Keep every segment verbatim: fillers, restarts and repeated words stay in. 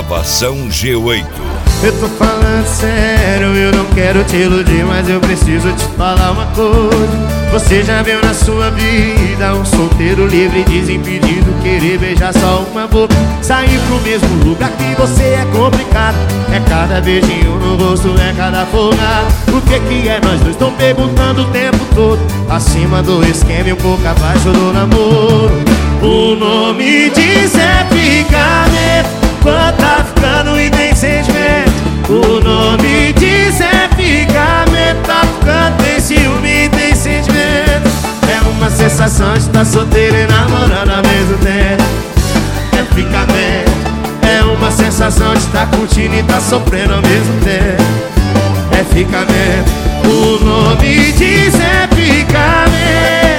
Gravação G oito. Eu tô falando sério, eu não quero te iludir, mas eu preciso te falar uma coisa. Você já viu na sua vida um solteiro livre, desimpedido, querer beijar só uma boca, sair pro mesmo lugar que você é complicado. É cada beijinho no rosto, é cada folgada. O que que é nós dois? Tô perguntando o tempo todo, acima do esquema e um pouco abaixo do namoro. O nome disso é ficar-me, quando tá ficando e tem sentimento. O nome disso é ficar-me, tá ficando, tem ciúme e tem sentimento. É uma sensação de estar solteiro e namorando ao mesmo tempo. É ficar-me, é uma sensação de estar curtindo e tá sofrendo ao mesmo tempo. É ficar-me, o nome disso é ficar-me.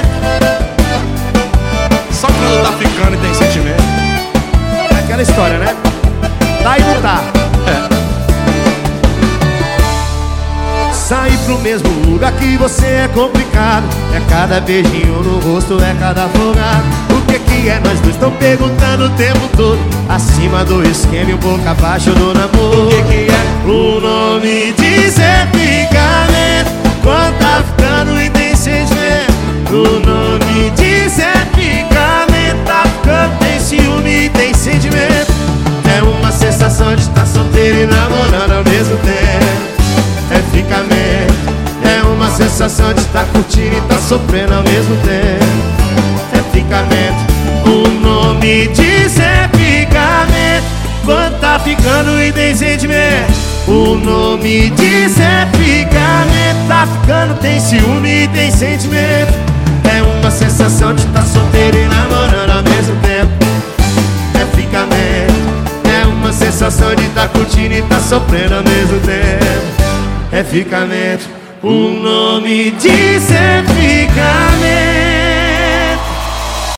Só quando tá ficando e tem sentimento. É aquela história, né? Tá e não tá. É. Sair pro mesmo lugar que você é complicado. É cada beijinho no rosto, é cada folgado. O que que é nós dois? Tão perguntando o tempo todo, acima do esquema e um pouco abaixo do namoro. O que que é? O nome disso é ficar-me, quando tá ficando e tem sentimento. O nome disso é ficar-me, tá ficando, tem ciúme e tem sentimento. É uma sensação de estar solteiro e namorando ao mesmo tempo. É ficar-me, é uma sensação de estar curtindo e tá sofrendo ao mesmo tempo. É ficar-me, o nome disso é ficar-me, quando tá ficando e tem sentimento. O nome disso é ficar-me, tá ficando, tem ciúme e tem sentimento. É uma sensação de estar solteiro e namorando ao mesmo tempo. É ficar-me, é uma sensação de estar curtindo e tá sofrendo ao mesmo tempo. É ficar-me, o nome disso é ficar-me.